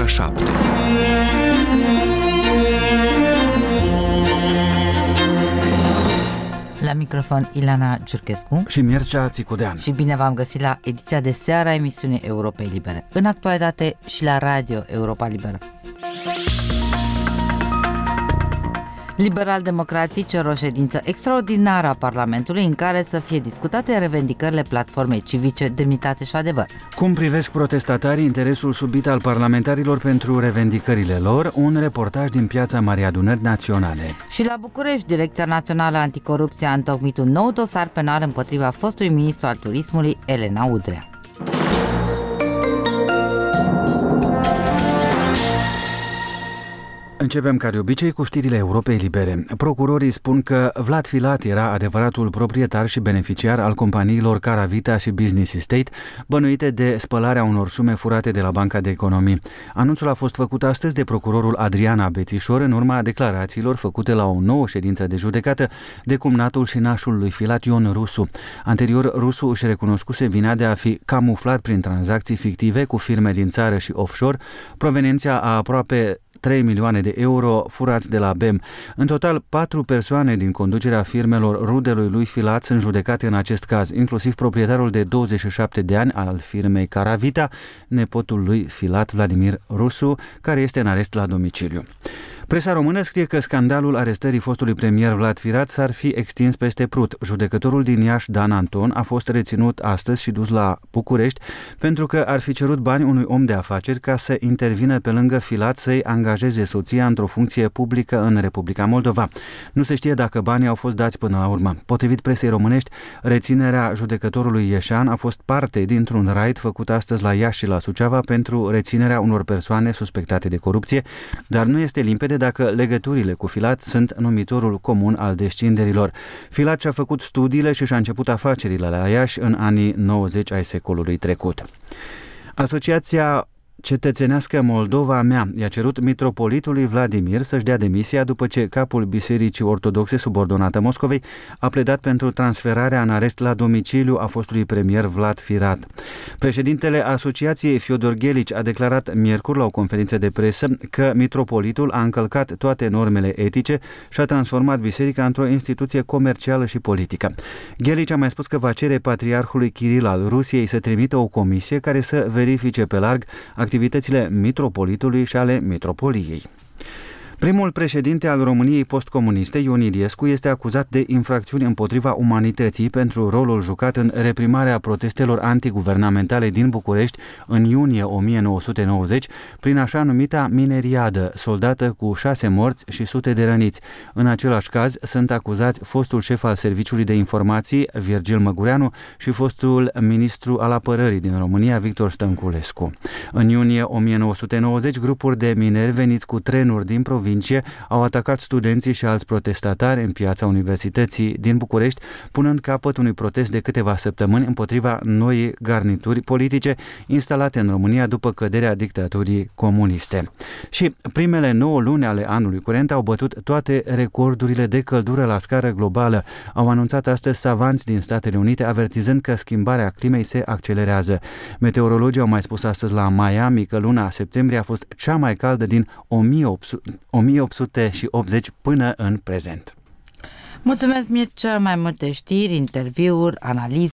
7. La microfon Ilana Ciurchescu și Mircea Țicudean. Și bine v-am găsit la ediția de seară a emisiunii Europei Libere, în actualitate și la Radio Europa Liberă. Liberal-democrații cer o ședință extraordinară a Parlamentului în care să fie discutate revendicările platformei civice Demnitate și Adevăr. Cum privesc protestatarii interesul subit al parlamentarilor pentru revendicările lor? Un reportaj din Piața Marii Adunări Naționale. Și la București, Direcția Națională Anticorupție a întocmit un nou dosar penal împotriva fostului ministru al turismului, Elena Udrea. Începem ca de obicei cu știrile Europei Libere. Procurorii spun că Vlad Filat era adevăratul proprietar și beneficiar al companiilor Caravita și Business Estate, bănuite de spălarea unor sume furate de la Banca de Economii. Anunțul a fost făcut astăzi de procurorul Adriana Bețișor în urma declarațiilor făcute la o nouă ședință de judecată de cumnatul și nașul lui Filat, Ion Rusu. Anterior, Rusu își recunoscuse vina de a fi camuflat prin tranzacții fictive cu firme din țară și offshore, proveniența a aproape 3 milioane de euro furați de la BEM. În total, 4 persoane din conducerea firmelor rudelui lui Filat sunt judecate în acest caz, inclusiv proprietarul de 27 de ani al firmei Caravita, nepotul lui Filat, Vladimir Rusu, care este în arest la domiciliu. Presa română scrie că scandalul arestării fostului premier Vlad Filat s-ar fi extins peste Prut. Judecătorul din Iași, Dan Anton, a fost reținut astăzi și dus la București pentru că ar fi cerut bani unui om de afaceri ca să intervină pe lângă Filat să-i angajeze soția într-o funcție publică în Republica Moldova. Nu se știe dacă banii au fost dați până la urmă. Potrivit presei românești, reținerea judecătorului ieșean a fost parte dintr-un raid făcut astăzi la Iași și la Suceava pentru reținerea unor persoane suspectate de corupție, dar nu este limpede dacă legăturile cu Filat sunt numitorul comun al descinderilor. Filat și-a făcut studiile și și-a început afacerile la Iași în anii 90 ai secolului trecut. Asociația Cetățenească Moldova Mea i-a cerut mitropolitului Vladimir să-și dea demisia după ce capul Bisericii Ortodoxe subordonată Moscovei a pledat pentru transferarea în arest la domiciliu a fostului premier Vlad Filat. Președintele asociației Fiodor Ghelici a declarat miercuri la o conferință de presă că mitropolitul a încălcat toate normele etice și a transformat biserica într-o instituție comercială și politică. Ghelici a mai spus că va cere patriarhului Kiril al Rusiei să trimită o comisie care să verifice pe larg activitățile mitropolitului și ale mitropoliei. Primul președinte al României postcomuniste, Ion Iliescu, este acuzat de infracțiuni împotriva umanității pentru rolul jucat în reprimarea protestelor antiguvernamentale din București în iunie 1990 prin așa numita mineriadă, soldată cu 6 morți și sute de răniți. În același caz sunt acuzați fostul șef al Serviciului de Informații, Virgil Măgureanu, și fostul ministru al Apărării din România, Victor Stănculescu. În iunie 1990, grupuri de mineri veniți cu trenuri din provincie au atacat studenții și alți protestatari în piața Universității din București, punând capăt unui protest de câteva săptămâni împotriva noii garnituri politice instalate în România după căderea dictaturii comuniste. Și primele 9 luni ale anului curent au bătut toate recordurile de căldură la scară globală, au anunțat astăzi savanți din Statele Unite, avertizând că schimbarea climei se accelerează. Meteorologii au mai spus astăzi la Miami că luna septembrie a fost cea mai caldă din 1880 până în prezent. Mulțumesc, Mircea. Mai multe știri, interviuri, analize